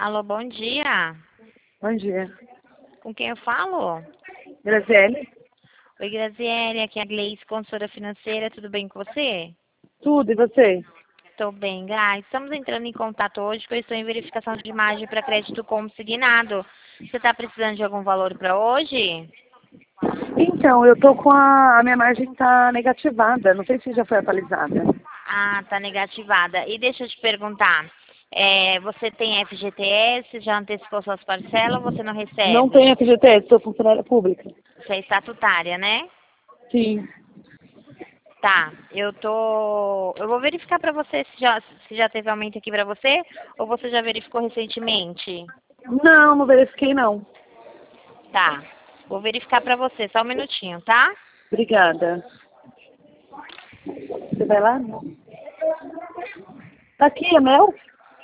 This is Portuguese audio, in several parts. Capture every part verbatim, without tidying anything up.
Alô, bom dia. Bom dia. Com quem eu falo? Graziele? Oi, Graziele, aqui é a Gleice, consultora financeira, tudo bem com você? Tudo, e você? Tô bem, Gai. Estamos entrando em contato hoje, pois estou em verificação de imagem para crédito consignado. Você está precisando de algum valor para hoje? Então, eu tô com a... A minha margem tá negativada. Não sei se já foi atualizada. Ah, tá negativada. E deixa eu te perguntar, é, você tem F G T S, já antecipou suas parcelas ou você não Não recebe? tenho F G T S, sou funcionária pública. Você é estatutária, né? Sim. Tá, eu tô. Eu vou verificar pra você se já, se já teve aumento aqui pra você ou você já verificou recentemente. Não, não verifiquei não. Tá, vou verificar pra você, só um minutinho, tá? Obrigada. Você vai lá? Tá aqui, é Mel?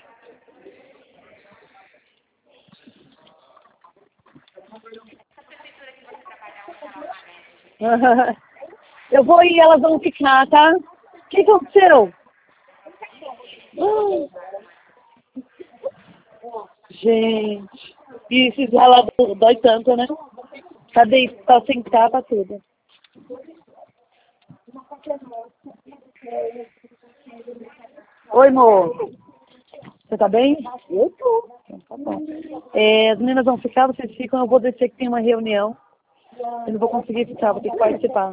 Eu vou ir, elas vão ficar, tá? O que aconteceu? Hum. Gente, e esses raladores dói tanto, né? Tá, de, tá sentar, tá tudo. Oi, amor. Você tá bem? Eu tô. Então, tá bom. É, as meninas vão ficar, vocês ficam, eu vou descer que tem uma reunião. Eu não vou conseguir ficar, vou ter que participar.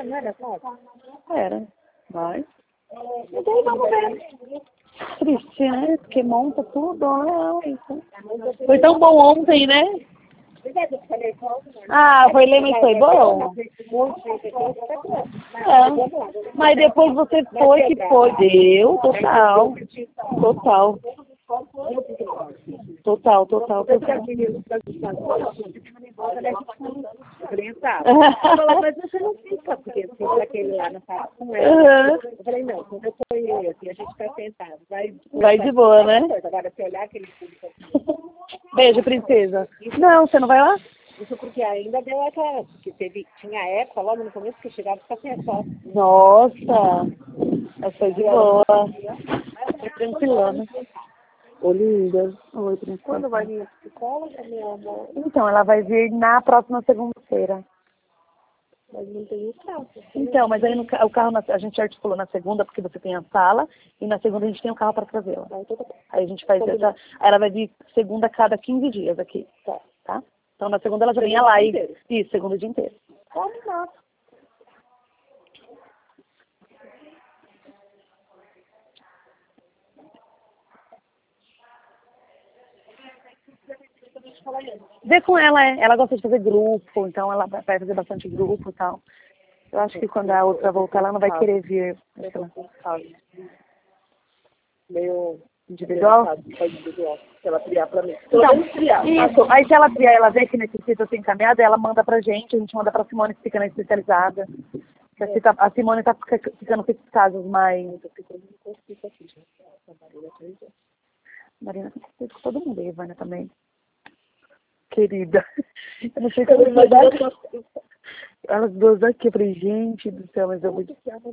Era, mas... E daí vamos ver. Triste, né? Porque monta tudo, né? Foi tão bom ontem, né? Ah, foi ler, mas foi bom? É. Mas depois você foi que foi. Deu, total. Total. Total, total, total. Mas você não fica, porque se aquele lá não fala com ela. Eu falei, não, quando eu ponho aqui, a gente tá sentado. Vai, vai de boa, né? Agora, se olhar aquele público aqui. Beijo, princesa. Não, você não vai lá? Isso porque ainda deu aquela, porque teve, tinha época logo no começo que chegava e ficava sem foto. Nossa, essa foi de boa. Foi tranquilona. Ô, linda. Oi, princesa. Quando vai vir a psicóloga, meu amor? Então, ela vai vir na próxima segunda-feira. Mas não tem o carro. Então, mas aí no, ca- o carro, na- a gente articulou na segunda, porque você tem a sala, e na segunda a gente tem o carro para trazê-la. Aí a gente faz essa... Aí ela vai vir segunda a cada quinze dias aqui, tá? Então, na segunda ela já vem lá e... Isso, segunda o dia inteiro. Combinado. Vê com ela, é. Ela gosta de fazer grupo, então ela vai fazer bastante grupo e tal. Eu acho que quando a outra voltar, ela não vai querer vir. Acho que ela... Meio Individual? individual. Se ela criar pra mim. Então, isso. Aí se ela criar, ela vê que necessita ser encaminhada, ela manda pra gente, a gente manda pra Simone, que fica na especializada. Que a Cita- a Simone tá fica- ficando com esses casos mais... Marina, com todo mundo aí, Ivana, também. Querida. Eu não sei como vai dar. Elas duas aqui, eu falei, gente do céu, mas eu vou...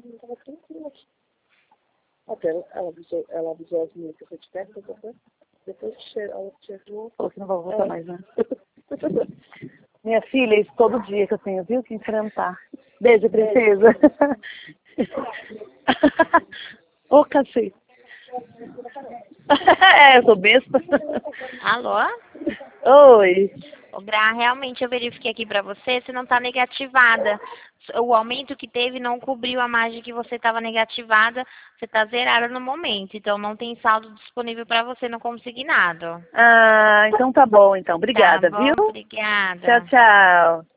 Até ela avisou, ela avisou as meninas que eu fui de perto, depois que che- ela chegou. Falou que não vai voltar mais, né? Minha filha, isso todo dia que eu tenho, viu? Que enfrentar. Beijo, princesa. Ô, cacete. É, eu sou besta. Alô? Oi. Ô, Gra, realmente eu verifiquei aqui pra você, você não tá negativada. O aumento que teve não cobriu a margem que você estava negativada, você tá zerada no momento, então não tem saldo disponível pra você no consignado. Ah, então tá bom, então. Obrigada, Tá bom? viu? Obrigada. Tchau, tchau.